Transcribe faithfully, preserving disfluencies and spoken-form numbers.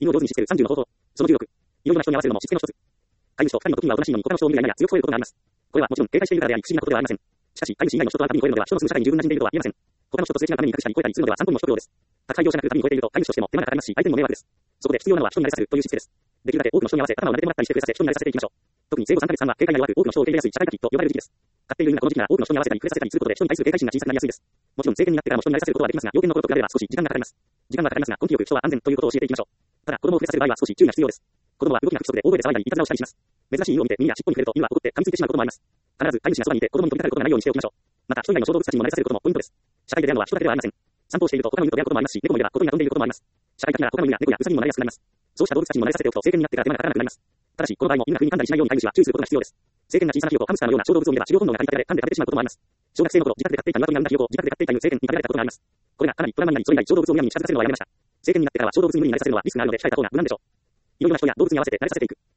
犬を上手にしつけるさんじゅうの方法。そのじゅうろく。いろいろな人に合わせるのもしつけの一つ。飼い主と二人の時にはおとなしいのに他の人を見るやや強く吠えることがあります。これはもちろん警戒しているからであり不思議なことではありません。しかし、飼い主以外の人と会うたびに吠えるのでは人の住む社会に十分馴染んでいるとは言えません。他の人とすれ違うために隠したり吠えたりするのでは散歩の一つ用です。宅配業者なくたびに吠えていると飼い主としても手間がかかりますし、相手にも迷惑です。そこで必要なのは人に慣れさせるというしつけです。できるだけ多くの人に合わせ頭を撫でてもらったりして触れさせ人に慣れさせていきましょう。特に生後さんかげつかんは警戒が弱く多くの人を受け入れやすい社会的と呼ばれる時期です。飼っている犬がこの時期なら多くの人に合わせたり触れさせたりすることで人に対する警戒心が小さくなりやすいです。もちろん成犬になってからも人に慣れさせることはできますが、幼犬の頃と比べれば少し時間がかかります。時間がかかりますが根気よく人は安全ということを教えていきましょう。ただ子供を触れさせる場合は少し注意が必要です。子供は動きが不規則で大声で騒いだりいたずらをしたりします。珍しい犬を見て耳や尻尾に触れると犬は怒って噛みついてしまうこともあります。必ず飼い主がそばにいて子供に飛びかかることがないようにしておきましょう。また人以外の小動物たちにも慣れさせることもポイントです。社会で出会うのは人だけではありません。散歩をしていると他の犬と出会うこともありますし、猫もいれば小鳥が飛んでいることもあります。社会的なら他の犬や猫やウサギにもなりやすくなります。そうした動物たちにも慣れさせておくと成犬になってから手間がかからなくなります。ただしこの場合も犬が踏み噛んだりしないように飼い主は注意することが必要です。成犬が小さなヒヨコ、ハムスターのような小動物を見れば狩猟本能が駆り立てられ噛んで食べてしまうこともあります。小学生の頃自宅で飼っていた鶏が産んだヒヨコを自宅で飼っていた犬成犬に食べられたことがあります。これがかなりトラウマになりそれ以来小動物をむやみに近づかせるのはやめました。成犬になってからは小動物に無理に慣れさせるのはリスクがあるので控えた方が無難でしょう。いろいろな人や動物に合わせて慣れさせていく。